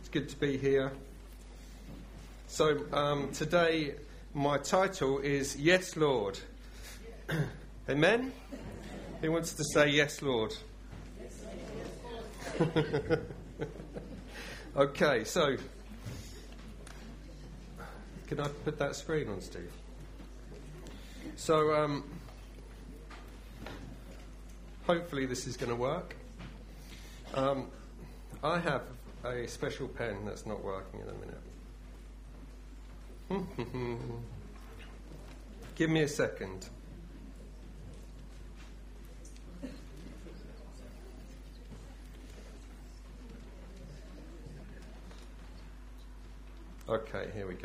good to be here. So today my title is Yes, Lord. Amen? Who wants to say yes, Lord? Okay, so can I put that screen on, Steve? So hopefully this is going to work. I have a special pen that's not working in a minute. Give me a second. Okay, here we go.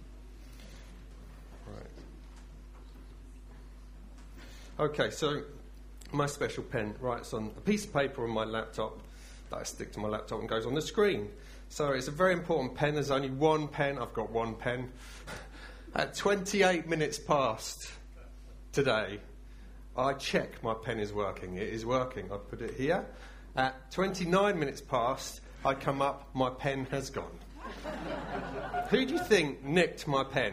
Right. Okay, so my special pen writes on a piece of paper on my laptop that I stick to my laptop and goes on the screen. So it's a very important pen. There's only one pen. I've got one pen. At 28 minutes past today, I check my pen is working. It is working. I put it here. At 29 minutes past, I come up, my pen has gone. Who do you think nicked my pen?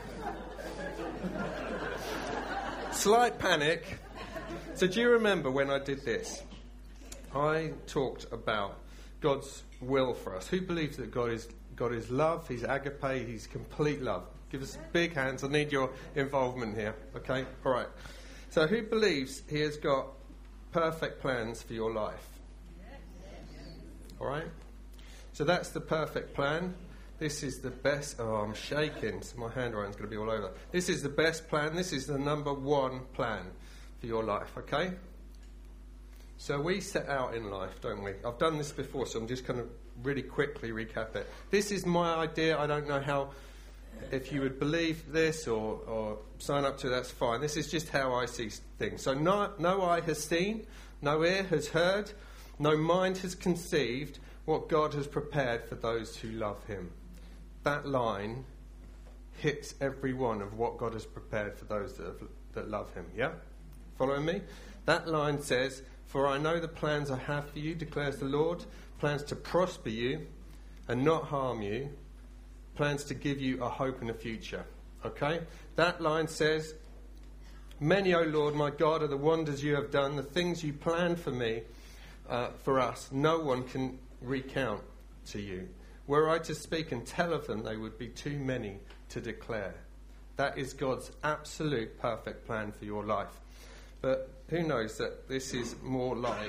Slight panic. So do you remember when I did this? I talked about God's will for us. Who believes that God is love? He's agape. He's complete love. Give us big hands. I need your involvement here. Okay? All right. So who believes He has got perfect plans for your life? All right? So that's the perfect plan. This is the best. Oh, I'm shaking. So my handwriting's going to be all over. This is the best plan. This is the number one plan for your life. Okay? So we set out in life, don't we? I've done this before, so I'm just going to really quickly recap it. This is my idea. I don't know how, if you would believe this or sign up to it, that's fine. This is just how I see things. So no eye has seen, no ear has heard, no mind has conceived what God has prepared for those who love Him. That line hits every one of what God has prepared for those that love Him. Yeah? Following me? That line says, "For I know the plans I have for you, declares the Lord, plans to prosper you and not harm you, plans to give you a hope and a future." Okay? That line says, "Many, O Lord, my God, are the wonders you have done, the things you planned for me, for us. No one can recount to you. Were I to speak and tell of them, they would be too many to declare." That is God's absolute perfect plan for your life. But who knows that this is more like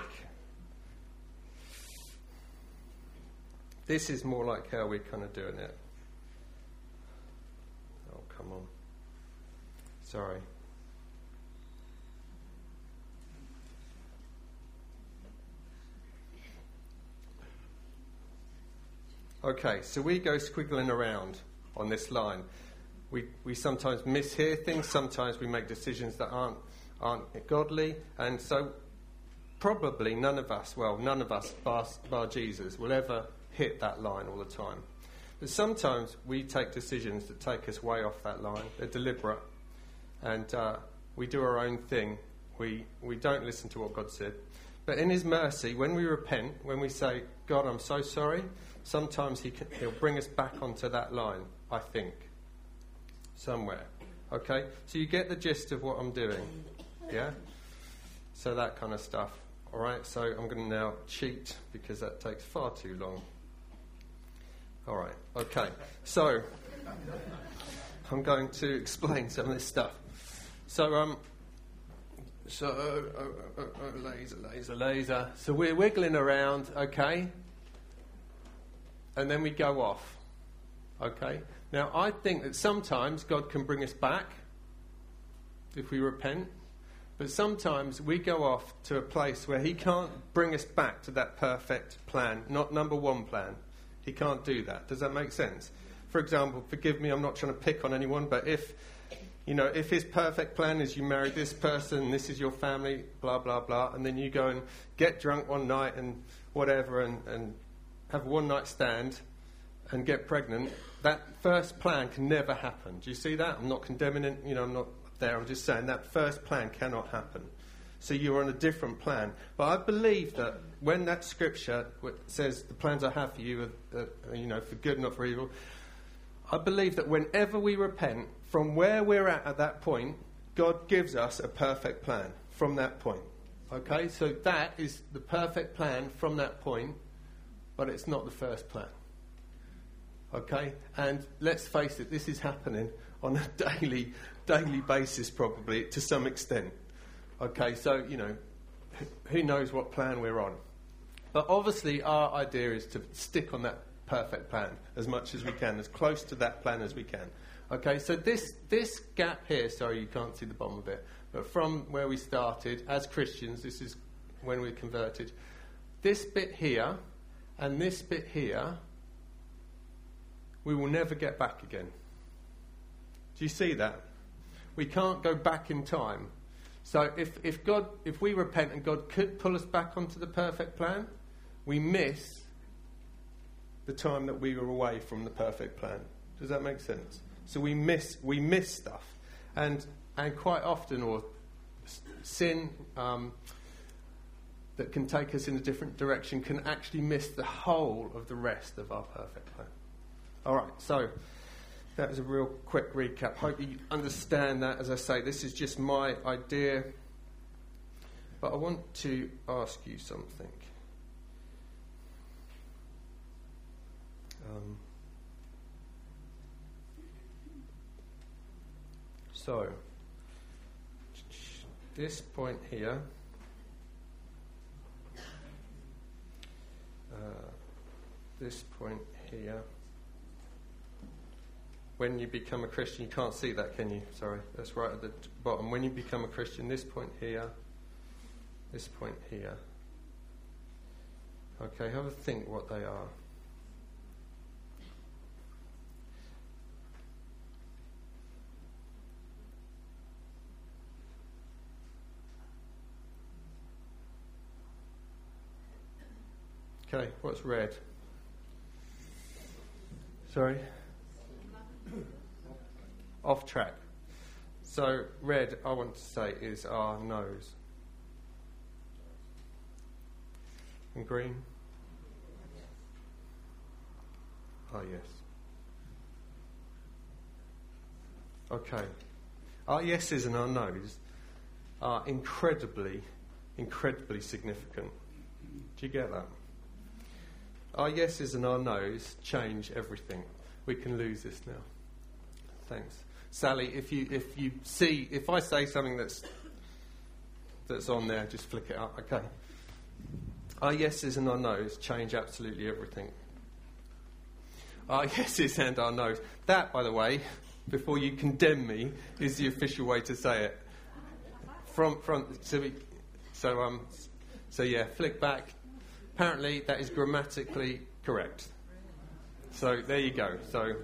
how we're kind of doing it. Oh, come on. Sorry. Okay, so we go squiggling around on this line. We sometimes mishear things, sometimes we make decisions that aren't godly, and so probably none of us, bar Jesus, will ever hit that line all the time. But sometimes we take decisions that take us way off that line. They're deliberate, and we do our own thing. We don't listen to what God said. But in His mercy, when we repent, when we say, "God, I'm so sorry," sometimes He'll bring us back onto that line, I think, somewhere. Okay? So you get the gist of what I'm doing. Yeah? So that kind of stuff. All right? So I'm going to now cheat because that takes far too long. All right. Okay. So I'm going to explain some of this stuff. So laser. So we're wiggling around, okay? And then we go off, okay? Now, I think that sometimes God can bring us back if we repent. But sometimes we go off to a place where He can't bring us back to that perfect plan, not number one plan. He can't do that. Does that make sense? For example, forgive me, I'm not trying to pick on anyone, but if His perfect plan is you marry this person, this is your family, blah, blah, blah, and then you go and get drunk one night and whatever and have a one-night stand and get pregnant, that first plan can never happen. Do you see that? I'm not condemning it, I'm not there. I'm just saying that first plan cannot happen. So you're on a different plan. But I believe that when that scripture says the plans I have for you are for good, not for evil, I believe that whenever we repent, from where we're at that point, God gives us a perfect plan from that point. Okay, so that is the perfect plan from that point, but it's not the first plan. Okay, and let's face it, this is happening on a daily basis probably to some extent. Okay, so, who knows what plan we're on. But obviously our idea is to stick on that perfect plan as much as we can, as close to that plan as we can. Okay, so this gap here, sorry you can't see the bottom of it, but from where we started as Christians, this is when we converted, this bit here and this bit here, we will never get back again. Do you see that? We can't go back in time. So if we repent and God could pull us back onto the perfect plan, we miss the time that we were away from the perfect plan. Does that make sense? So we miss stuff, and quite often, or sin that can take us in a different direction can actually miss the whole of the rest of our perfect plan. All right, so that was a real quick recap. Hope you understand that. As I say, this is just my idea, but I want to ask you something. So, this point here, this point here, when you become a Christian, you can't see that, can you? Sorry, that's right at the bottom. When you become a Christian, this point here, this point here. Okay, have a think what they are. Okay, what's red? Sorry? Off track. So red, I want to say, is our nose. And green? Oh, yes. Okay. Our yeses and our no's are incredibly significant. Do you get that? Our yeses and our no's change everything. We can lose this now. Thanks. Sally, if I say something that's on there, just flick it up. Okay. Our yeses and our no's change absolutely everything. Our yeses and our no's. That, by the way, before you condemn me, is the official way to say it. So yeah, flick back. Apparently, that is grammatically correct. So there you go. So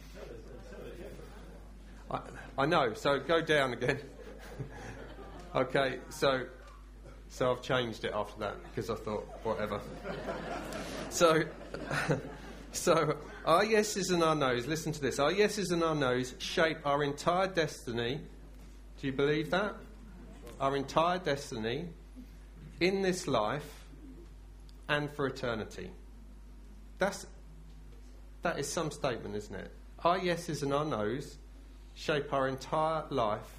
I know. So go down again. Okay. So I've changed it after that because I thought whatever. So our yeses and our no's. Listen to this. Our yeses and our no's shape our entire destiny. Do you believe that? Our entire destiny in this life and for eternity. That is some statement, isn't it? Our yeses and our no's shape our entire life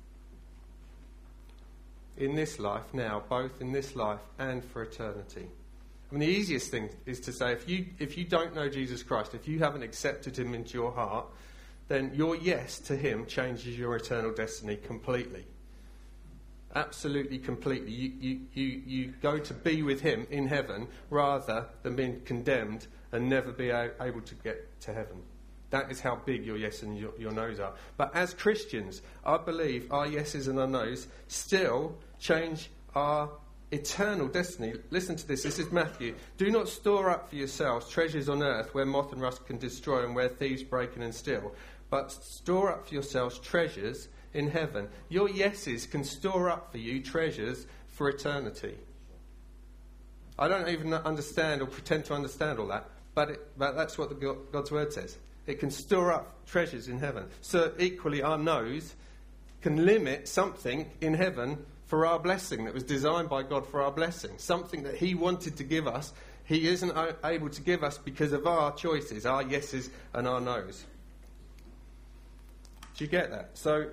in this life now, both in this life and for eternity. I mean, the easiest thing is to say, if you don't know Jesus Christ, if you haven't accepted him into your heart, then your yes to him changes your eternal destiny completely. Absolutely, completely. You go to be with him in heaven rather than being condemned and never be able to get to heaven. That is how big your yes and your no's are. But as Christians, I believe our yeses and our no's still change our eternal destiny. Listen to this. This is Matthew. Do not store up for yourselves treasures on earth where moth and rust can destroy and where thieves break in and steal. But store up for yourselves treasures in heaven. Your yeses can store up for you treasures for eternity. I don't even understand or pretend to understand all that, but that's what God's word says. It can store up treasures in heaven. So equally, our no's can limit something in heaven for our blessing, that was designed by God for our blessing, something that he wanted to give us. He isn't able to give us because of our choices, our yeses and our nos. Do you get that? So,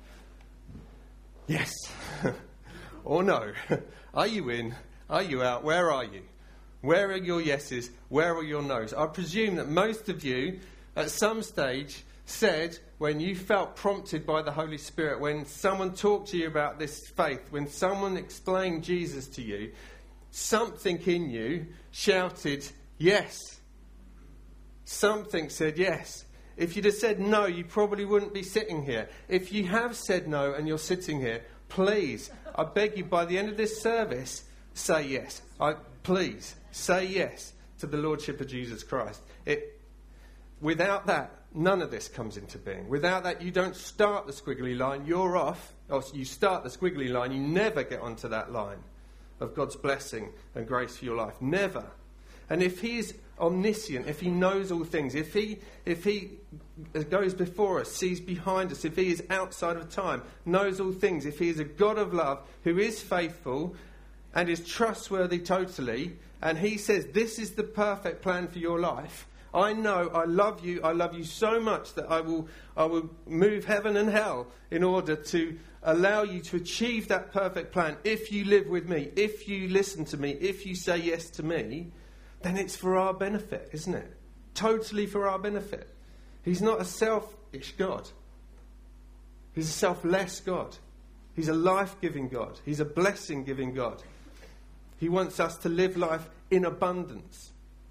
yes or no? Are you in? Are you out? Where are you? Where are your yeses? Where are your nos? I presume that most of you at some stage said, when you felt prompted by the Holy Spirit, when someone talked to you about this faith, when someone explained Jesus to you, something in you shouted yes. Something said yes. If you'd have said no, you probably wouldn't be sitting here. If you have said no and you're sitting here, please, I beg you, by the end of this service, say yes. Please, say yes to the Lordship of Jesus Christ. Without that, none of this comes into being. Without that, you don't start the squiggly line, you're off. Or you start the squiggly line, you never get onto that line of God's blessing and grace for your life. Never. And if he's omniscient, if he knows all things, if he goes before us, sees behind us, if he is outside of time, knows all things, if he is a God of love who is faithful and is trustworthy totally, and he says this is the perfect plan for your life, I know I love you so much that I will move heaven and hell in order to allow you to achieve that perfect plan. If you live with me, if you listen to me, if you say yes to me, then it's for our benefit, isn't it? Totally for our benefit. He's not a selfish God. He's a selfless God. He's a life-giving God. He's a blessing-giving God. He wants us to live life in abundance.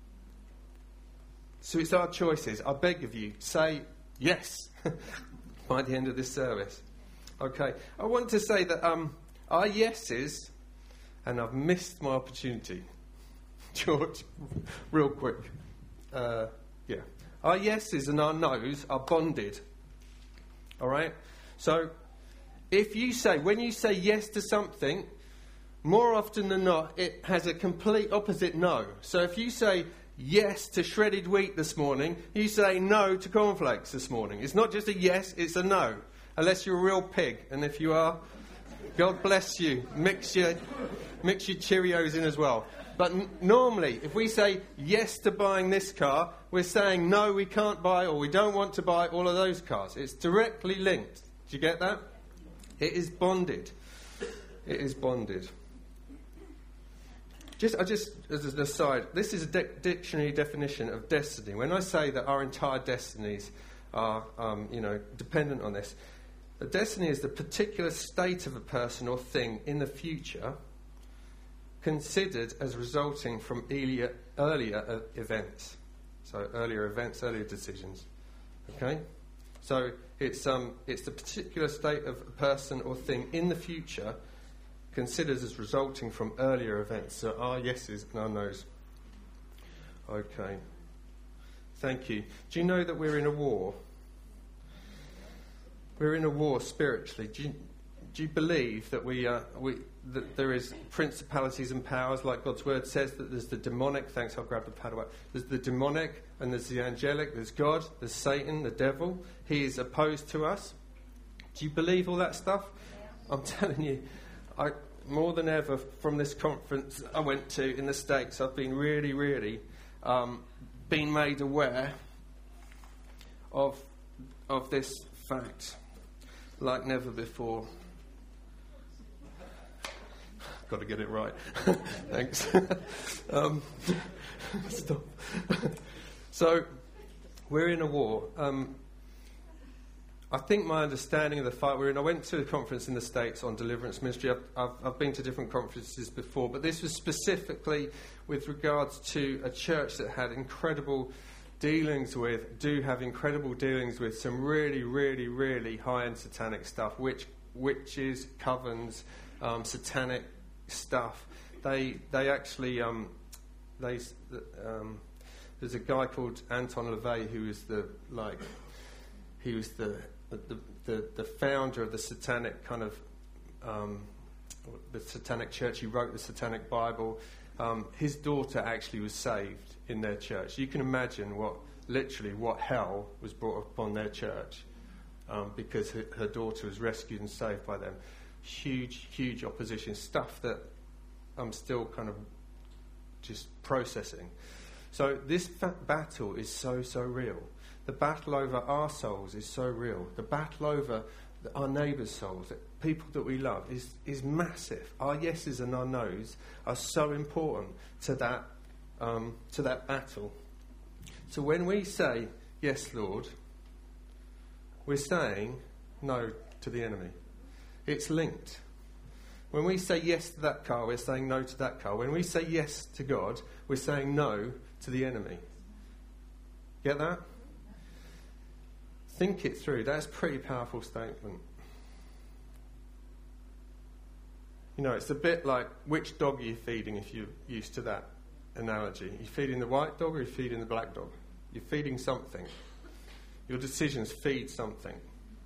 So it's our choices. I beg of you, say yes by the end of this service. Okay, I want to say that our yeses, and I've missed my opportunity. George, real quick. Yeah. Our yeses and our nos are bonded. All right? So, when you say yes to something, more often than not, it has a complete opposite no. So if you say yes to shredded wheat this morning, you say no to cornflakes this morning. It's not just a yes, it's a no. Unless you're a real pig. And if you are, God bless you. Mix your Cheerios in as well. But normally, if we say yes to buying this car, we're saying no, we can't buy or we don't want to buy all of those cars. It's directly linked. Do you get that? It is bonded. It is bonded. Just as an aside, this is a dictionary definition of destiny. When I say that our entire destinies are, dependent on this, a destiny is the particular state of a person or thing in the future considered as resulting from earlier events. So earlier events, earlier decisions. Okay? So it's the particular state of a person or thing in the future considered as resulting from earlier events. So our yeses and our nos. Okay. Thank you. Do you know that we're in a war? We're in a war spiritually. Do you believe that that there is principalities and powers, like God's word says, that there's the demonic? Thanks, I'll grab the pad away. There's the demonic and there's the angelic. There's God, there's Satan, the devil. He is opposed to us. Do you believe all that stuff? Yeah. I'm telling you, more than ever from this conference I went to in the States, I've been really, really been made aware of this fact like never before. Got to get it right. Thanks. Stop. So, we're in a war. I think my understanding of the fight we're in, I went to a conference in the States on deliverance ministry. I've been to different conferences before, but this was specifically with regards to a church that had incredible dealings with some really, really, really high-end satanic stuff, witches, covens, satanic stuff. They actually there's a guy called Anton LaVey who is the founder of the satanic kind of the satanic church. He wrote the Satanic Bible. His daughter actually was saved in their church. You can imagine what hell was brought upon their church because her daughter was rescued and saved by them. huge, huge opposition, stuff that I'm still kind of just processing. So this battle is so, so real. The battle over our souls is so real. The battle over our neighbours' souls, people that we love, is massive. Our yeses and our nos are so important to that battle. So when we say, yes, Lord, we're saying no to the enemy. It's linked. When we say yes to that car, we're saying no to that car. When we say yes to God, we're saying no to the enemy. Get that? Think it through. That's a pretty powerful statement. You know, it's a bit like which dog are you feeding if you're used to that analogy. Are you feeding the white dog or are you feeding the black dog? You're feeding something. Your decisions feed something.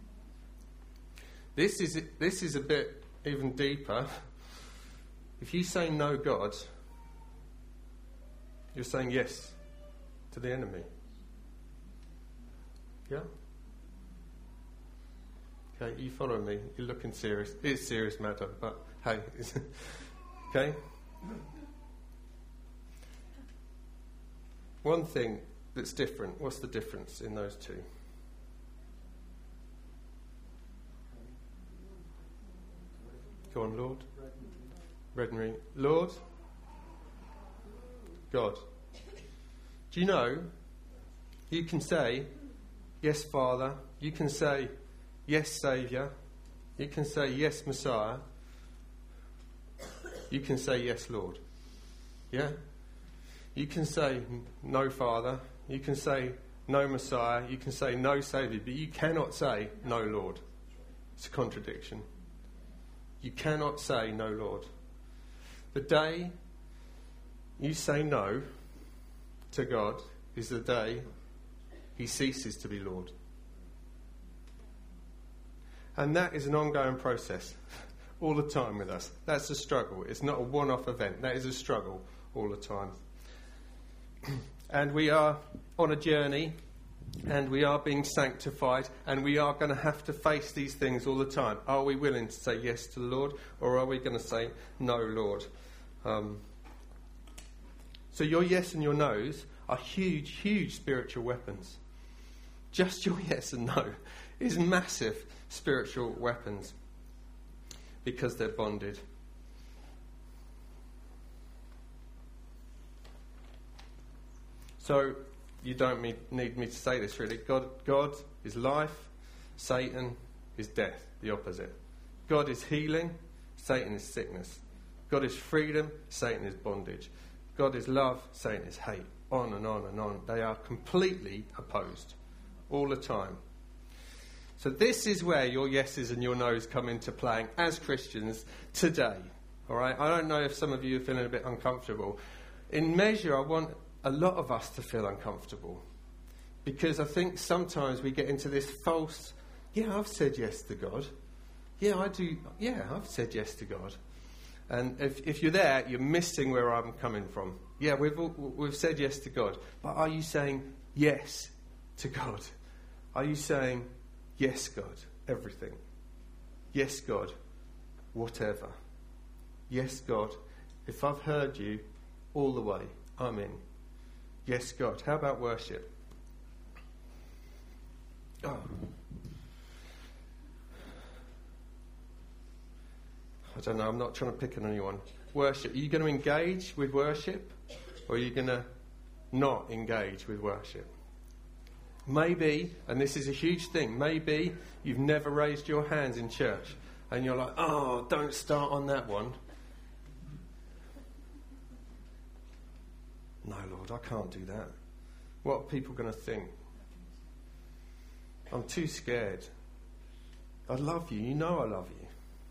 This is a bit even deeper. If you say no, God, you're saying yes to the enemy. Yeah? Okay, you follow me. You're looking serious. It's a serious matter, but hey. Okay? One thing that's different. What's the difference in those two? Go on, Lord. Red and ring. Lord. God. Do you know, you can say, yes, Father. You can say, yes, Saviour. You can say, yes, Messiah. You can say, yes, Lord. Yeah? You can say, no, Father. You can say, no, Messiah. You can say, no, Saviour. But you cannot say, no, Lord. It's a contradiction. You cannot say, no, Lord. The day you say no to God is the day he ceases to be Lord. And that is an ongoing process all the time with us. That's a struggle. It's not a one-off event. That is a struggle all the time. And we are on a journey, and we are being sanctified, and we are going to have to face these things all the time. Are we willing to say yes to the Lord, or are we going to say no, Lord? So your yes and your no's are huge, huge spiritual weapons. Just your yes and no is massive spiritual weapons because they're bonded. So you don't need me to say this really. God is life, Satan is death, the opposite. God is healing, Satan is sickness. God is freedom, Satan is bondage. God is love, Satan is hate. On and on and on. They are completely opposed all the time. So this is where your yeses and your no's come into playing as Christians today. All right? I don't know if some of you are feeling a bit uncomfortable. In measure, I want a lot of us to feel uncomfortable. Because I think sometimes we get into this false, I've said yes to God. Yeah, I do. Yeah, I've said yes to God. And if you're there, you're missing where I'm coming from. Yeah, we've said yes to God. But are you saying yes to God? Are you saying, yes, God, everything? Yes, God, whatever. Yes, God, if I've heard you all the way, I'm in. Yes, God. How about worship? Oh. I don't know, I'm not trying to pick on anyone. Worship. Are you going to engage with worship? Or are you going to not engage with worship? Maybe, and this is a huge thing, maybe you've never raised your hands in church. And you're like, oh, don't start on that one. No, Lord, I can't do that. What are people going to think? I'm too scared. I love you. You know I love you.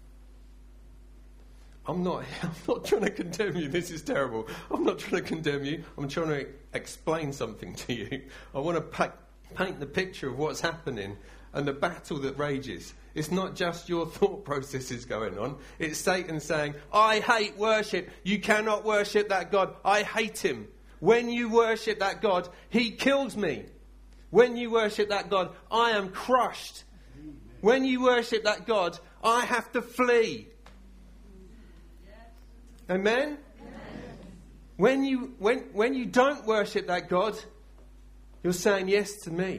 I'm not trying to condemn you. This is terrible. I'm not trying to condemn you. I'm trying to explain something to you. I want to paint the picture of what's happening and the battle that rages. It's not just your thought processes going on. It's Satan saying, I hate worship. You cannot worship that God. I hate him. When you worship that God, he kills me. When you worship that God, I am crushed. When you worship that God, I have to flee. Amen? When you don't worship that God, you're saying yes to me.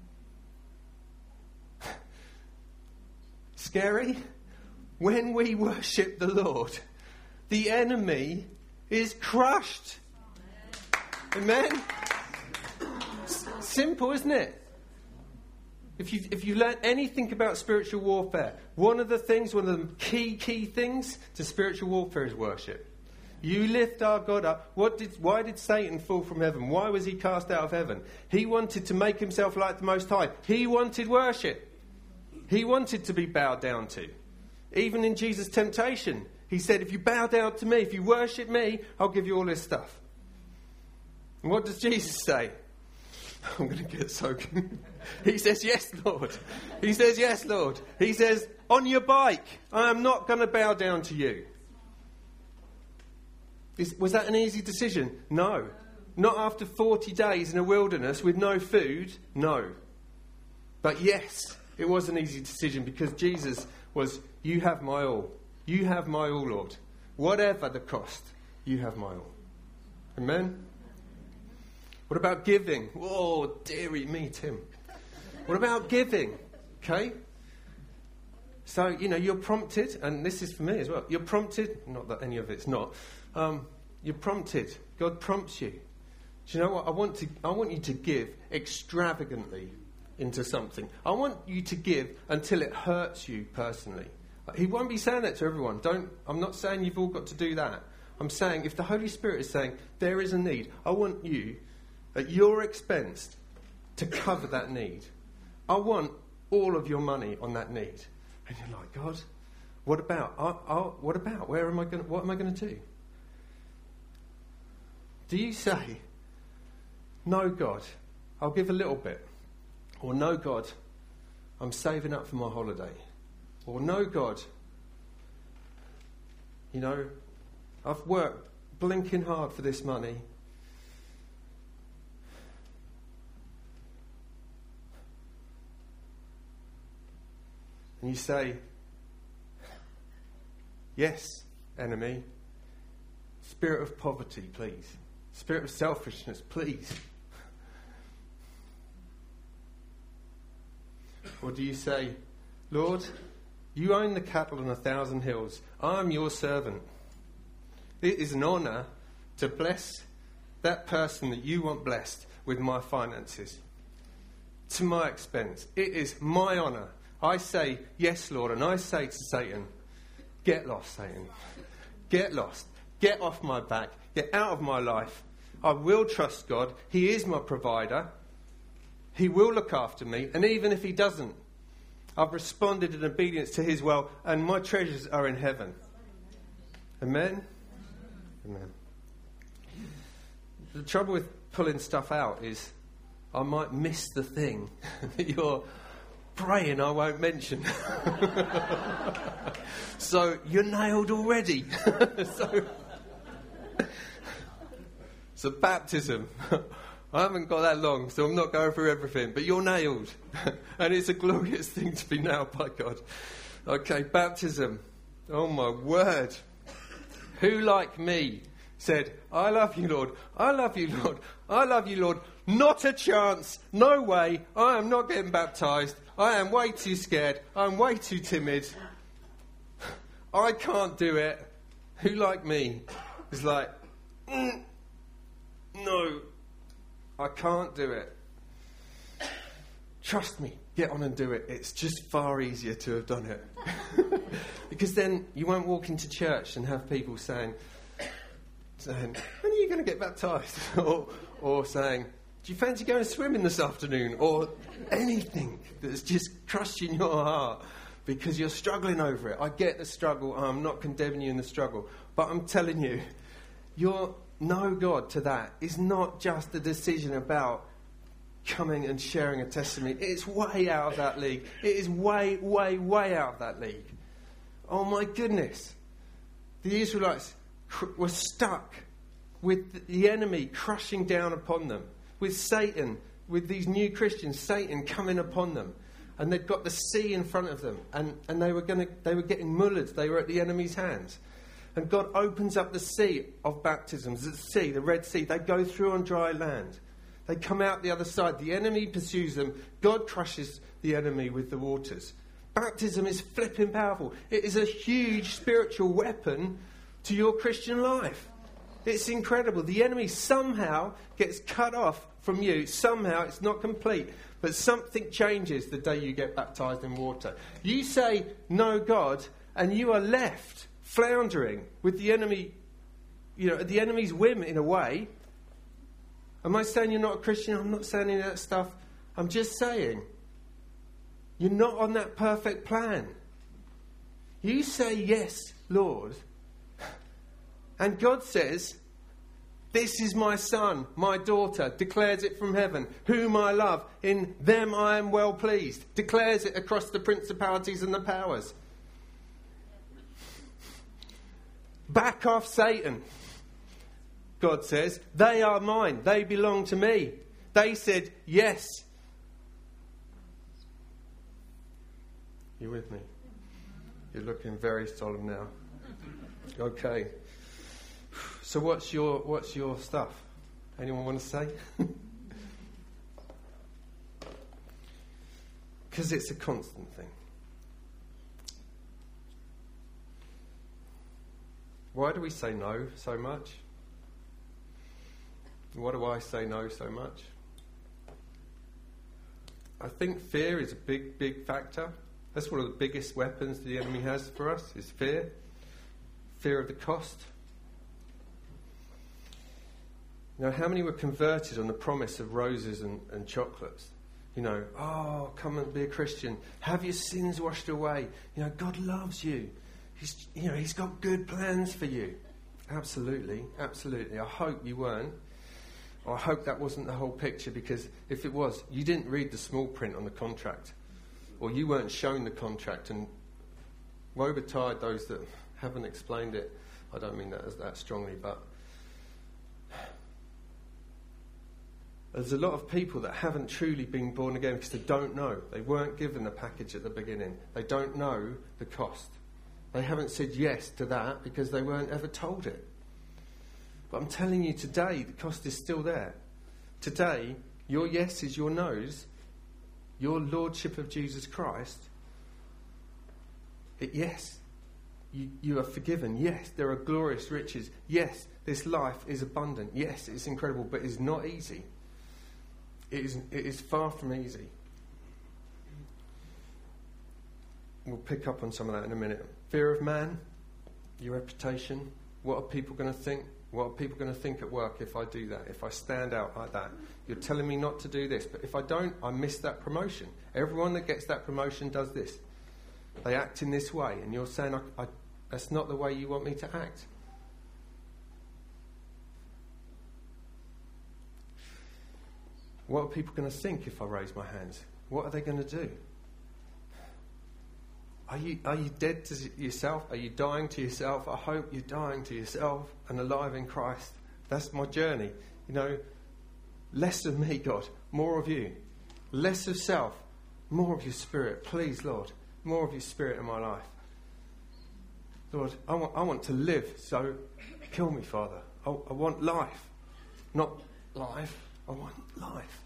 Scary? When we worship the Lord, the enemy is crushed. Amen? Simple, isn't it? If you learn anything about spiritual warfare, one of the key things to spiritual warfare is worship. You lift our God up. Why did Satan fall from heaven? Why was he cast out of heaven? He wanted to make himself like the Most High. He wanted worship. He wanted to be bowed down to. Even in Jesus' temptation, he said, if you bow down to me, if you worship me, I'll give you all this stuff. And what does Jesus say? I'm going to get soaking. He says, yes, Lord. He says, yes, Lord. He says, on your bike, I am not going to bow down to you. Was that an easy decision? No. Not after 40 days in a wilderness with no food. No. But yes, it was an easy decision because Jesus was, you have my all. You have my all, Lord. Whatever the cost, you have my all. Amen? What about giving? Oh, dearie me, Tim. What about giving? Okay? So, you're prompted, and this is for me as well. You're prompted, not that any of it's not. You're prompted. God prompts you. Do you know what? I want you to give extravagantly into something. I want you to give until it hurts you personally. He won't be saying that to everyone. I'm not saying you've all got to do that. I'm saying if the Holy Spirit is saying there is a need, I want you, at your expense, to cover that need. I want all of your money on that need. And you're like, God, what about? What about? What am I going to do? Do you say, no, God, I'll give a little bit? Or no, God, I'm saving up for my holiday? Or no, God, I've worked blinking hard for this money. And you say, yes, enemy. Spirit of poverty, please. Spirit of selfishness, please. Or do you say, Lord, you own the cattle on 1,000 hills. I am your servant. It is an honour to bless that person that you want blessed with my finances. To my expense. It is my honour. I say, yes, Lord, and I say to Satan, get lost, Satan. Get lost. Get off my back. Get out of my life. I will trust God. He is my provider. He will look after me. And even if he doesn't, I've responded in obedience to his will, and my treasures are in heaven. Amen? Amen. The trouble with pulling stuff out is I might miss the thing that you're praying I won't mention. So you're nailed already. So baptism. I haven't got that long, so I'm not going through everything. But you're nailed. And it's a glorious thing to be nailed by God. Okay, baptism. Oh my word. Who like me said, I love you, Lord. I love you, Lord. I love you, Lord. Not a chance. No way. I am not getting baptised. I am way too scared. I'm way too timid. I can't do it. Who like me is like, no, I can't do it. Trust me, get on and do it. It's just far easier to have done it. Because then you won't walk into church and have people saying, when are you going to get baptised? or saying, do you fancy going swimming this afternoon? Or anything that's just crushing your heart because you're struggling over it. I get the struggle. I'm not condemning you in the struggle. But I'm telling you, your no God to that is not just a decision about coming and sharing a testimony. It's way out of that league. It is way, way, way out of that league. Oh my goodness. The Israelites were stuck with the enemy crushing down upon them. With Satan, with these new Christians, Satan coming upon them. and they'd got the sea in front of them, and they were getting mullered. They were at the enemy's hands. And God opens up the sea of baptisms, the sea, the Red Sea. They go through on dry land. They come out the other side. The enemy pursues them. God crushes the enemy with the waters. Baptism is flipping powerful. It is a huge spiritual weapon to your Christian life. It's incredible. The enemy somehow gets cut off from you. Somehow, it's not complete. But something changes the day you get baptized in water. You say, no, God, and you are left floundering with the enemy, the enemy's whim in a way. Am I saying you're not a Christian? I'm not saying any of that stuff. I'm just saying you're not on that perfect plan. You say, yes, Lord. And God says, this is my son, my daughter, declares it from heaven, whom I love. In them I am well pleased. Declares it across the principalities and the powers. Back off Satan, God says. They are mine. They belong to me. They said, yes. You with me? You're looking very solemn now. Okay. So what's your stuff? Anyone want to say? Because it's a constant thing. Why do we say no so much? Why do I say no so much? I think fear is a big, big factor. That's one of the biggest weapons the enemy has for us, is fear. Fear of the cost. How many were converted on the promise of roses and chocolates? Come and be a Christian. Have your sins washed away. God loves you. He's got good plans for you. Absolutely, absolutely. I hope you weren't. I hope that wasn't the whole picture, because if it was, you didn't read the small print on the contract. Or you weren't shown the contract. And woe betide those that haven't explained it. I don't mean that strongly, but there's a lot of people that haven't truly been born again because they don't know. They weren't given the package at the beginning. They don't know the cost. They haven't said yes to that because they weren't ever told it. But I'm telling you today, the cost is still there. Today, your yes is your no's. Your lordship of Jesus Christ. Yes, you are forgiven. Yes, there are glorious riches. Yes, this life is abundant. Yes, it's incredible, but it's not easy. It is far from easy. We'll pick up on some of that in a minute. Fear of man, your reputation. What are people going to think? What are people going to think at work if I do that? If I stand out like that? You're telling me not to do this, but if I don't, I miss that promotion. Everyone that gets that promotion does this. They act in this way, and you're saying, that's not the way you want me to act. What are people going to think if I raise my hands? What are they going to do? Are you dead to yourself? Are you dying to yourself? I hope you're dying to yourself and alive in Christ. That's my journey. Less of me, God, more of you. Less of self, more of your Spirit. Please, Lord, more of your Spirit in my life. Lord, I want to live, so kill me, Father. I want life. Not life, I want life.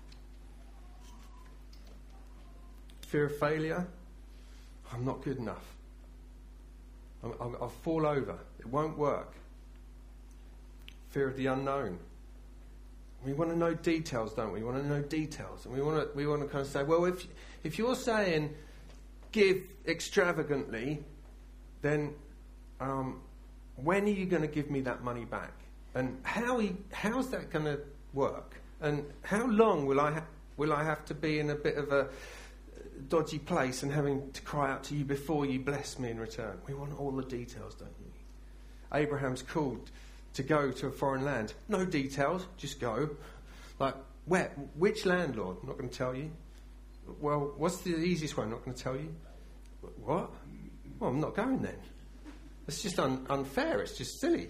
Fear of failure. I'm not good enough. I'll fall over. It won't work. Fear of the unknown. We want to know details, don't we? We want to know details. And we want to kind of say, well, if you're saying give extravagantly, then when are you going to give me that money back? And how's that going to work? And how long will I have to be in a bit of a dodgy place and having to cry out to you before you bless me in return? We want all the details, don't we? Abraham's called to go to a foreign land. No details, just go. Like, where? Which land, Lord? I'm not going to tell you. Well, what's the easiest way? I'm not going to tell you. What? Well, I'm not going then. It's just unfair. It's just silly.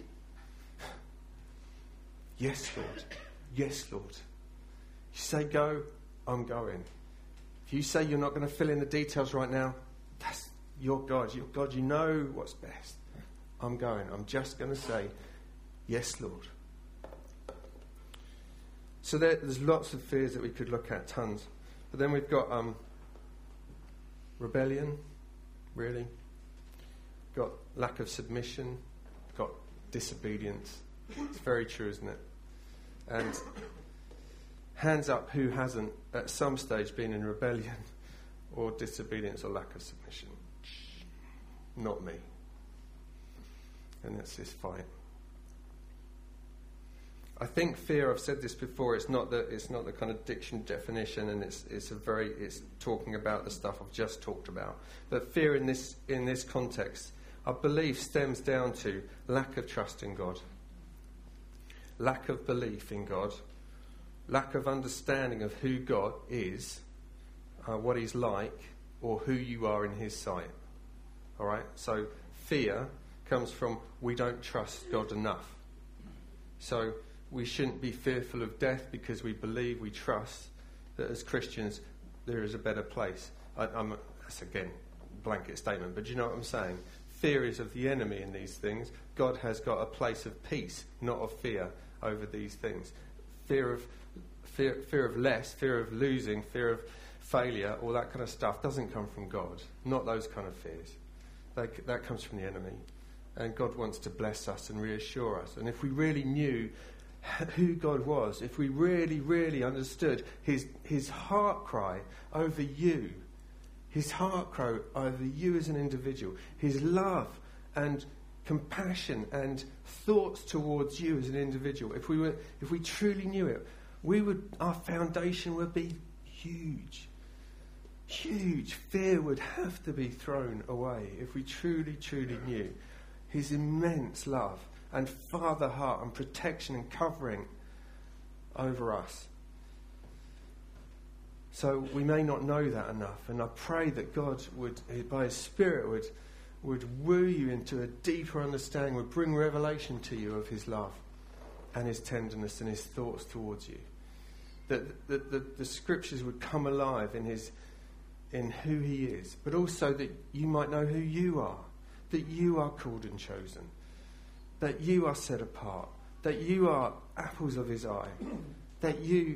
Yes, Lord. Yes, Lord. You say go, I'm going. If you say you're not going to fill in the details right now, that's your God. Your God, you know what's best. I'm going. I'm just going to say, yes, Lord. So there's lots of fears that we could look at, tons. But then we've got rebellion, really. Got lack of submission. Got disobedience. It's very true, isn't it? And hands up who hasn't at some stage been in rebellion or disobedience or lack of submission. Not me. And that's this fight. I think fear, I've said this before, it's not the kind of dictionary definition, and it's talking about the stuff I've just talked about. But fear in this context, I believe, stems down to lack of trust in God, lack of belief in God, lack of understanding of who God is, what He's like, or who you are in His sight. All right? So fear comes from we don't trust God enough. So we shouldn't be fearful of death because we believe, we trust that as Christians there is a better place. That's again blanket statement, but do you know what I'm saying? Fear is of the enemy in these things. God has got a place of peace, not of fear, over these things. Fear of less, fear of losing, fear of failure, all that kind of stuff doesn't come from God. Not those kind of fears. That comes from the enemy. And God wants to bless us and reassure us. And if we really knew who God was, if we really, really understood his heart cry over you, his heart cry over you as an individual, his love and compassion and thoughts towards you as an individual, if we truly knew it, our foundation would be huge. Huge. Fear would have to be thrown away if we truly, truly knew his immense love and father heart and protection and covering over us. So we may not know that enough, and I pray that God would, by His Spirit, would woo you into a deeper understanding, would bring revelation to you of His love and His tenderness and His thoughts towards you. That the Scriptures would come alive in who He is, but also that you might know who you are, that you are called and chosen, that you are set apart, that you are apples of His eye, that you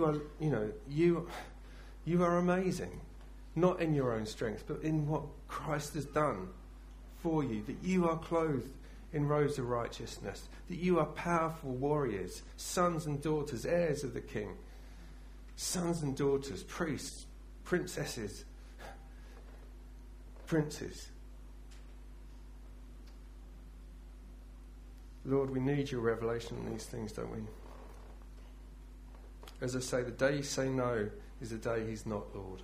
are amazing, not in your own strength, but in what Christ has done for you, that you are clothed in robes of righteousness, that you are powerful warriors, sons and daughters, heirs of the King, sons and daughters, priests, princesses, princes. Lord, we need your revelation on these things, don't we? As I say, the day you say no is the day He's not Lord.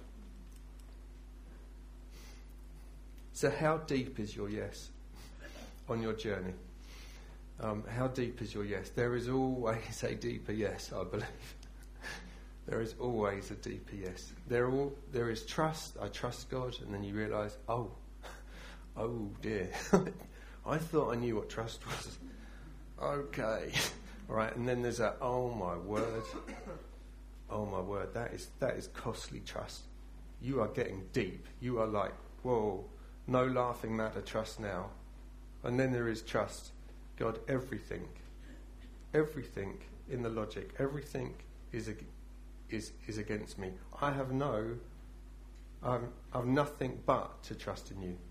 So how deep is your yes on your journey? How deep is your yes? There is always a deeper yes, I believe. There is always a deeper yes. There is trust. I trust God, and then you realise, oh dear, I thought I knew what trust was. Okay, all right. And then there's that. Oh my word, that is costly trust. You are getting deep. You are like, whoa, no laughing matter. Trust now. And then there is trust. God, everything in the logic, everything is against me. I have nothing but to trust in you.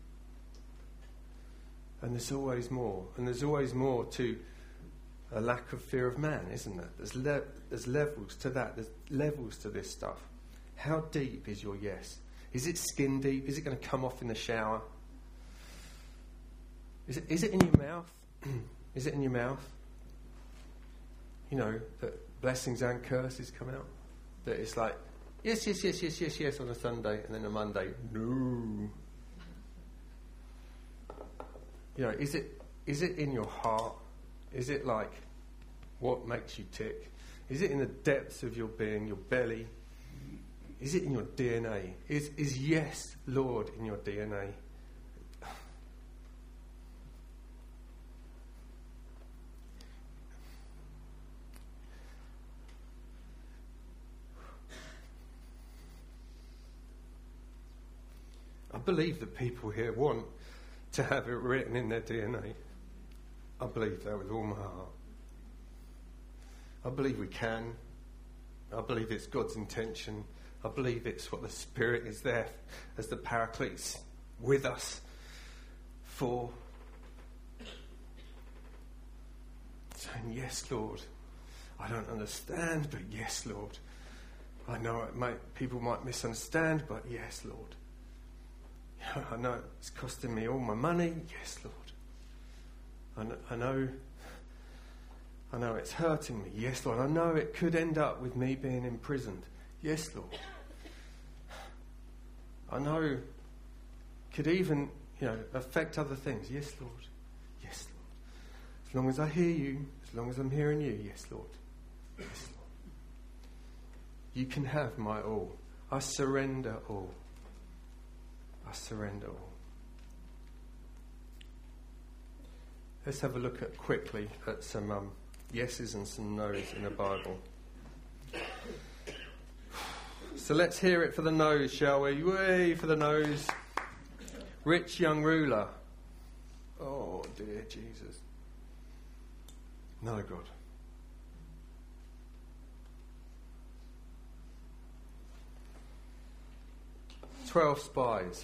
And there's always more. And there's always more to a lack of fear of man, isn't there? There's levels to that. There's levels to this stuff. How deep is your yes? Is it skin deep? Is it going to come off in the shower? Is it in your mouth? Is it in your mouth? You know, that blessings and curses come out. That it's like, yes on a Sunday, and then a Monday, no. You know, is it in your heart? Is it like what makes you tick? Is it in the depths of your being, your belly? Is it in your DNA? Is yes, Lord, in your DNA? believe that people here want to have it written in their DNA. I believe that with all my heart. I believe we can. I believe it's God's intention. I believe it's what the Spirit is there as the Paracletes with us for. Saying, yes, Lord. I don't understand, but yes, Lord. I know people might misunderstand, but yes, Lord. I know it's costing me all my money. Yes, Lord. I know it's hurting me. Yes, Lord. I know it could end up with me being imprisoned. Yes, Lord. I know it could even, affect other things. Yes, Lord. Yes, Lord. As long as I hear you, as long as I'm hearing you, yes, Lord. Yes, Lord. You can have my all. I surrender all. I surrender all. Let's have a look quickly at some yeses and some noes in the Bible. So let's hear it for the noes, shall we? Way for the noes. Rich young ruler. Oh dear Jesus. No, God. "12 spies.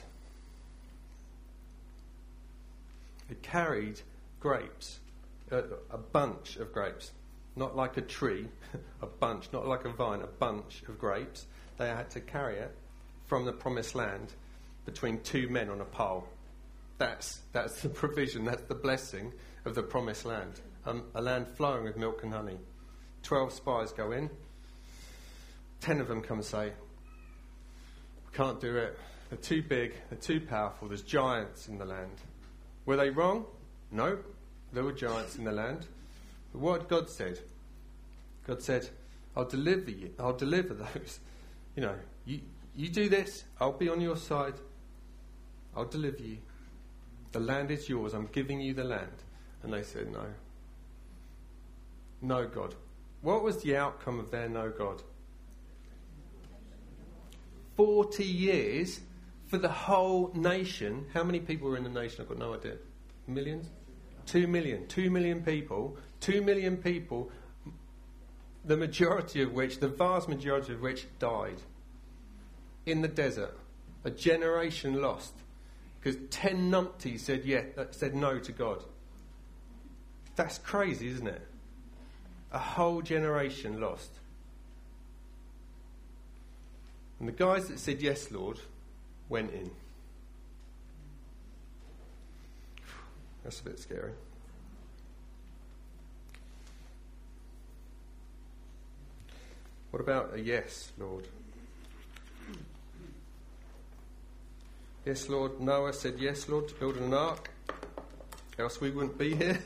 They carried grapes, a bunch of grapes, not like a tree, a bunch, not like a vine, a bunch of grapes. They had to carry it from the promised land between two men on a pole. That's the provision, that's the blessing of the promised land, a land flowing with milk and honey. 12 spies go in. 10 of them come and say, we can't do it. They're too big, they're too powerful, there's giants in the land. Were they wrong? No, there were giants in the land. But what God said? God said, I'll deliver you. I'll deliver those. You do this, I'll be on your side. I'll deliver you. The land is yours, I'm giving you the land. And they said, no. No, God. What was the outcome of their no, God? 40 years for the whole nation. How many people were in the nation? I've got no idea. Millions? 2 million. 2 million people. 2 million people, the vast majority of which died in the desert. A generation lost. Because 10 numpties said no to God. That's crazy, isn't it? A whole generation lost. And the guys that said, yes, Lord, went in. That's a bit scary. What about a yes, Lord? Yes, Lord. Noah said, yes, Lord, to build an ark. Else we wouldn't be here.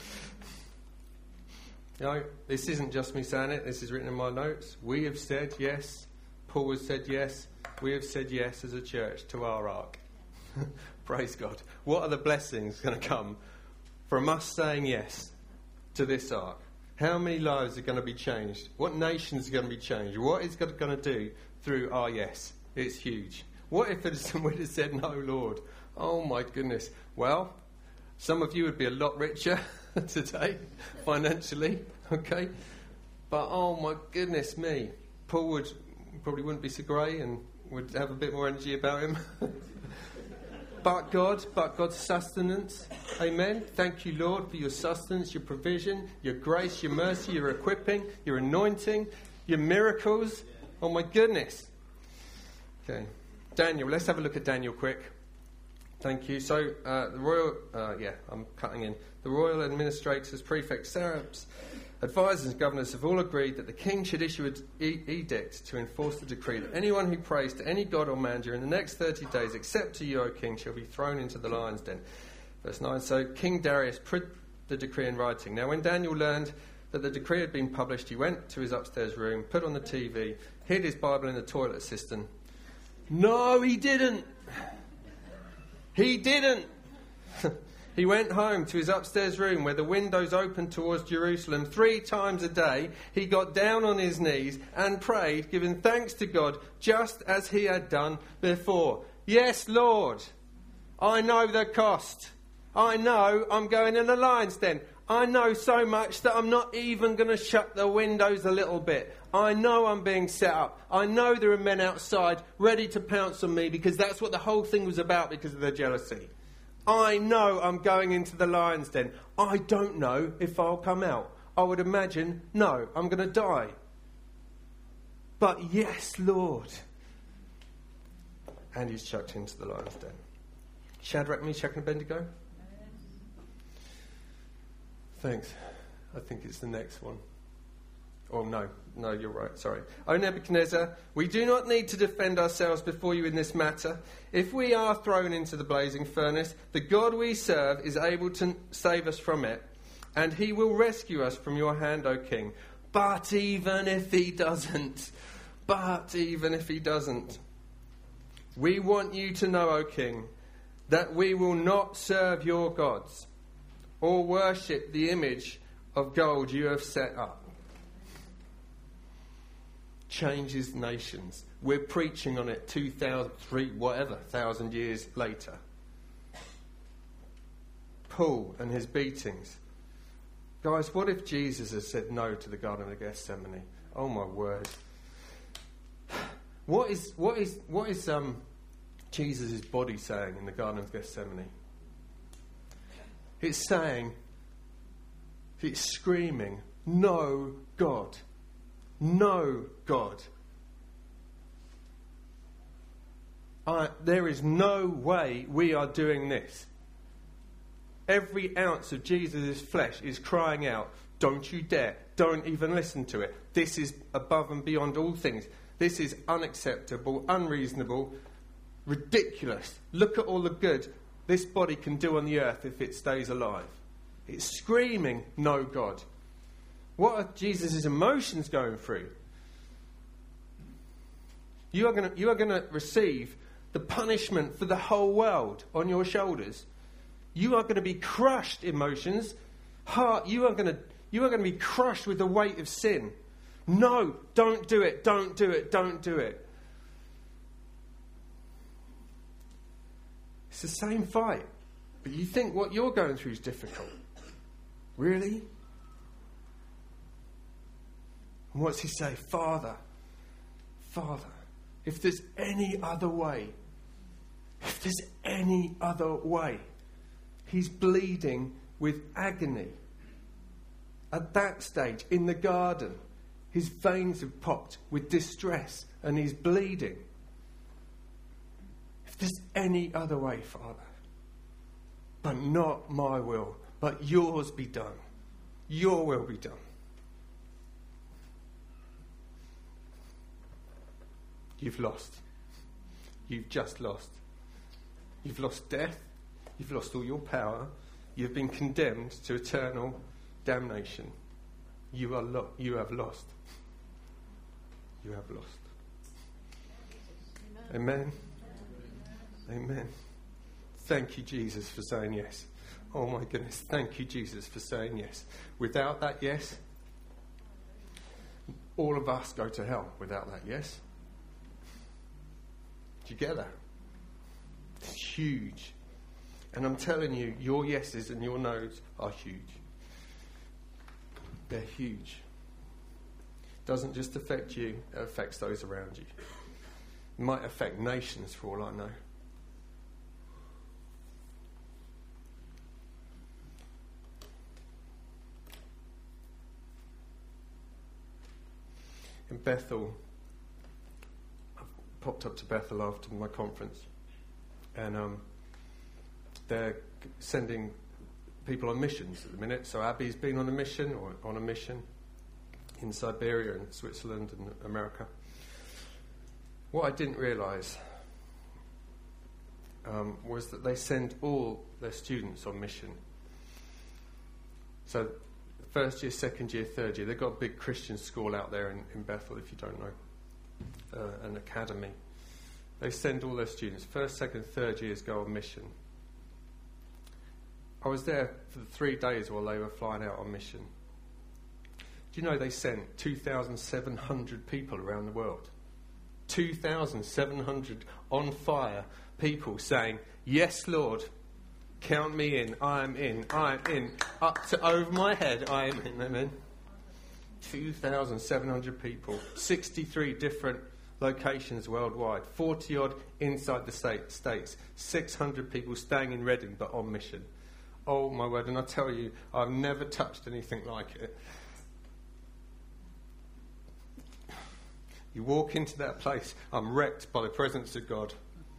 This isn't just me saying it. This is written in my notes. We have said yes. Paul has said yes. We have said yes as a church to our ark. Praise God. What are the blessings going to come from us saying yes to this ark? How many lives are going to be changed? What nations are going to be changed? What is God going to do through our yes? It's huge. What if we'd have said no, Lord? Oh my goodness. Well, some of you would be a lot richer today, financially, okay? But oh my goodness me. Paul probably wouldn't be so grey and would have a bit more energy about him. But God's sustenance. Amen. Thank you, Lord, for your sustenance, your provision, your grace, your mercy, your equipping, your anointing, your miracles. Oh my goodness. Okay. Daniel, let's have a look at Daniel quick. Thank you. So, the royal, I'm cutting in. The royal administrators, prefects, satraps, advisors and governors have all agreed that the king should issue an edict to enforce the decree that anyone who prays to any god or man during the next 30 days, except to you, O king, shall be thrown into the lion's den. Verse 9, so King Darius put the decree in writing. Now, when Daniel learned that the decree had been published, he went to his upstairs room, put on the TV, hid his Bible in the toilet cistern. No, he didn't. He didn't. He went home to his upstairs room where the windows opened towards Jerusalem 3 times a day. He got down on his knees and prayed, giving thanks to God, just as he had done before. Yes, Lord. I know the cost. I know I'm going in the lion's den. I know so much that I'm not even going to shut the windows a little bit. I know I'm being set up. I know there are men outside ready to pounce on me because that's what the whole thing was about because of their jealousy. I know I'm going into the lion's den. I don't know if I'll come out. I would imagine, no, I'm going to die. But yes, Lord. And he's chucked into the lion's den. Shadrach, Meshach and Abednego? Thanks. I think it's the next one. Oh, no, you're right, sorry. O Nebuchadnezzar, we do not need to defend ourselves before you in this matter. If we are thrown into the blazing furnace, the God we serve is able to save us from it, and he will rescue us from your hand, O king. But even if he doesn't, we want you to know, O king, that we will not serve your gods or worship the image of gold you have set up. Changes nations. We're preaching on it 1,000 years later. Paul and his beatings. Guys, what if Jesus had said no to the Garden of Gethsemane? Oh my word. What is Jesus' body saying in the Garden of Gethsemane? It's screaming, no God. No God. There is no way we are doing this. Every ounce of Jesus' flesh is crying out, don't you dare, don't even listen to it. This is above and beyond all things. This is unacceptable, unreasonable, ridiculous. Look at all the good this body can do on the earth if it stays alive. It's screaming, no God. What are Jesus' emotions going through? You are going to receive the punishment for the whole world on your shoulders. You are going to be crushed, emotions. Heart, you are going to be crushed with the weight of sin. No, don't do it, don't do it, don't do it. It's the same fight. But you think what you're going through is difficult. Really? And what's he say? Father, if there's any other way, he's bleeding with agony. At that stage, in the garden, his veins have popped with distress and he's bleeding. If there's any other way, Father, but not my will, but yours be done. Your will be done. You've lost. You've just lost. You've lost death. You've lost all your power. You've been condemned to eternal damnation. You have lost. You have lost. Amen. Amen. Thank you, Jesus, for saying yes. Oh my goodness. Thank you, Jesus, for saying yes. Without that yes, all of us go to hell without that yes. Do you get that? It's huge. And I'm telling you, your yeses and your nos are huge. They're huge. It doesn't just affect you, it affects those around you. It might affect nations for all I know. In Bethel, I popped up to Bethel after my conference, and they're sending people on missions at the minute. So Abby's been on a mission in Siberia and Switzerland and America. What I didn't realise was that they send all their students on mission. So first year, second year, third year, they've got a big Christian school out there in Bethel, if you don't know, an academy. They send all their students, first, second, third years go on mission. I was there for the 3 days while they were flying out on mission. Do you know they sent 2,700 people around the world? 2,700 on fire people saying, yes, Lord, count me in, I am in, I am in. Up to over my head, I am in. Amen. 2,700 people, 63 different locations worldwide, 40 odd inside the states, 600 people staying in Reading but on mission. Oh my word, and I tell you, I've never touched anything like it. You walk into that place, I'm wrecked by the presence of God.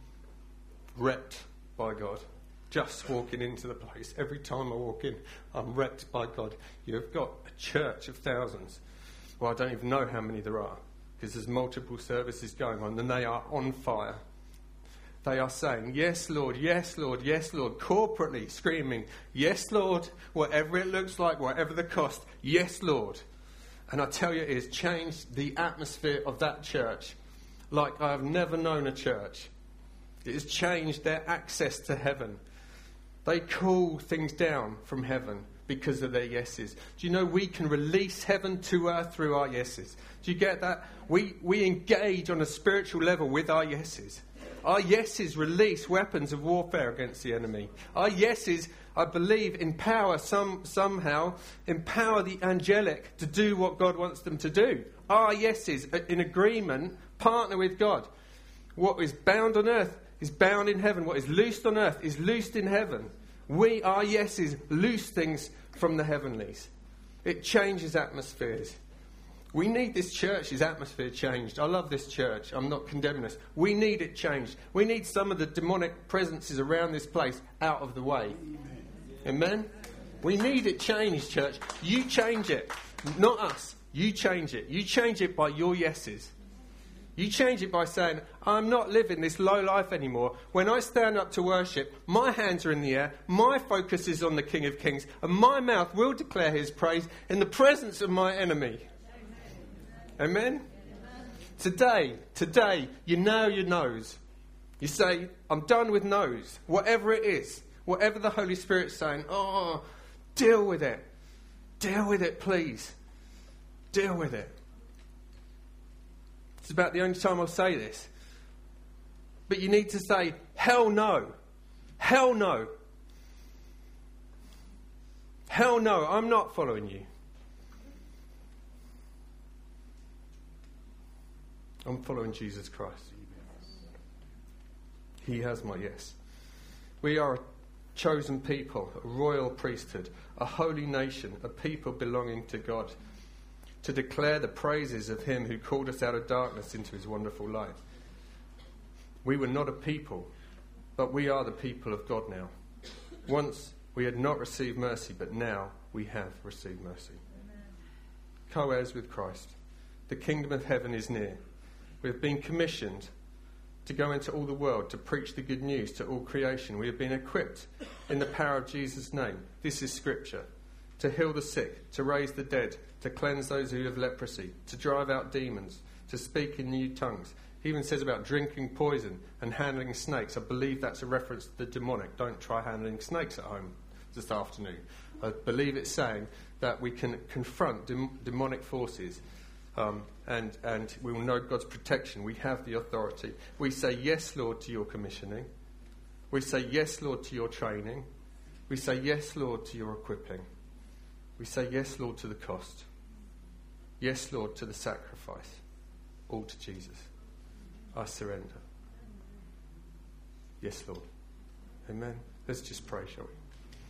Wrecked by God. Just walking into the place. Every time I walk in, I'm wrecked by God. You've got a church of thousands. Well, I don't even know how many there are, because there's multiple services going on, and they are on fire. They are saying, yes, Lord, yes, Lord, yes, Lord, corporately screaming, yes, Lord, whatever it looks like, whatever the cost, yes, Lord. And I tell you, it has changed the atmosphere of that church like I have never known a church. It has changed their access to heaven. They call things down from heaven because of their yeses. Do you know we can release heaven to earth through our yeses? Do you get that? We engage on a spiritual level with our yeses. Our yeses release weapons of warfare against the enemy. Our yeses, I believe, somehow empower the angelic to do what God wants them to do. Our yeses, in agreement, partner with God. What is bound on earth is bound in heaven. What is loosed on earth is loosed in heaven. Our yeses, loose things from the heavenlies. It changes atmospheres. We need this church's atmosphere changed. I love this church. I'm not condemning us. We need it changed. We need some of the demonic presences around this place out of the way. Amen? We need it changed, church. You change it. Not us. You change it. You change it by your yeses. You change it by saying, I'm not living this low life anymore. When I stand up to worship, my hands are in the air, my focus is on the King of Kings, and my mouth will declare his praise in the presence of my enemy. Amen? Today, you nail your nose. You say, I'm done with nose. Whatever it is, whatever the Holy Spirit's saying, deal with it. Deal with it, please. Deal with it. It's about the only time I'll say this. But you need to say, hell no. Hell no. Hell no, I'm not following you. I'm following Jesus Christ. He has my yes. We are a chosen people, a royal priesthood, a holy nation, a people belonging to God, to declare the praises of him who called us out of darkness into his wonderful light. We were not a people, but we are the people of God now. Once we had not received mercy, but now we have received mercy. Co-heirs with Christ. The kingdom of heaven is near. We have been commissioned to go into all the world to preach the good news to all creation. We have been equipped in the power of Jesus' name. This is scripture. To heal the sick, to raise the dead, to cleanse those who have leprosy, to drive out demons, to speak in new tongues. He even says about drinking poison and handling snakes. I believe that's a reference to the demonic. Don't try handling snakes at home this afternoon. I believe it's saying that we can confront demonic forces. And we will know God's protection. We have the authority. We say, yes, Lord, to your commissioning. We say, yes, Lord, to your training. We say, yes, Lord, to your equipping. We say, yes, Lord, to the cost. Yes, Lord, to the sacrifice. All to Jesus. I surrender. Yes, Lord. Amen. Let's just pray, shall we?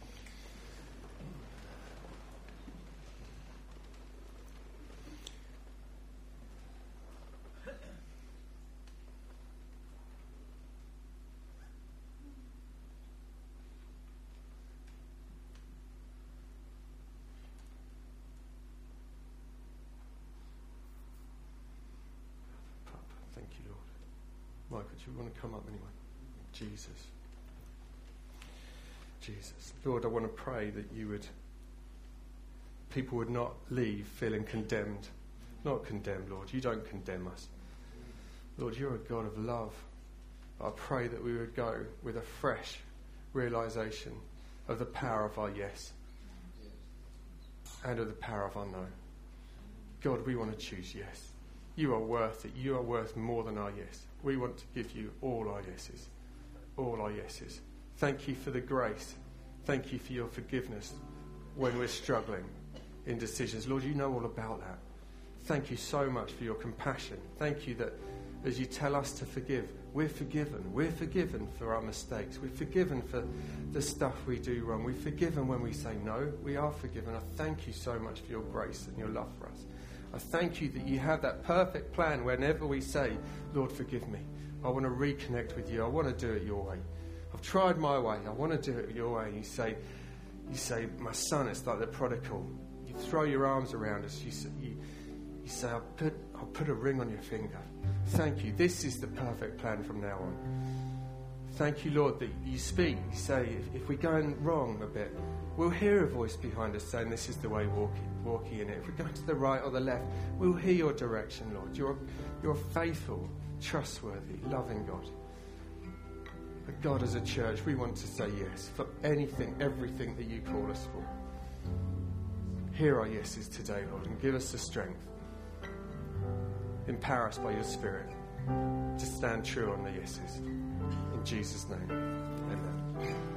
Michael, do you want to come up anyway? Jesus. Lord, I want to pray that people would not leave feeling condemned. Not condemned, Lord. You don't condemn us. Lord, you're a God of love. I pray that we would go with a fresh realisation of the power of our yes and of the power of our no. God, we want to choose yes. You are worth it. You are worth more than our yes. We want to give you all our yeses. All our yeses. Thank you for the grace. Thank you for your forgiveness when we're struggling in decisions. Lord, you know all about that. Thank you so much for your compassion. Thank you that as you tell us to forgive, we're forgiven. We're forgiven for our mistakes. We're forgiven for the stuff we do wrong. We're forgiven when we say no. We are forgiven. I thank you so much for your grace and your love for us. I thank you that you have that perfect plan whenever we say, Lord, forgive me. I want to reconnect with you. I want to do it your way. I've tried my way. I want to do it your way. You say, my son, it's like the prodigal. You throw your arms around us. You say, I'll put a ring on your finger. Thank you. This is the perfect plan from now on. Thank you, Lord, that you speak. You say, if we're going wrong a bit, we'll hear a voice behind us saying, this is the way, walk ye in it. If we're going to the right or the left, we'll hear your direction, Lord. You're faithful, trustworthy, loving God. But God, as a church, we want to say yes for anything, everything that you call us for. Hear our yeses today, Lord, and give us the strength. Empower us by your Spirit to stand true on the yeses. In Jesus' name, amen.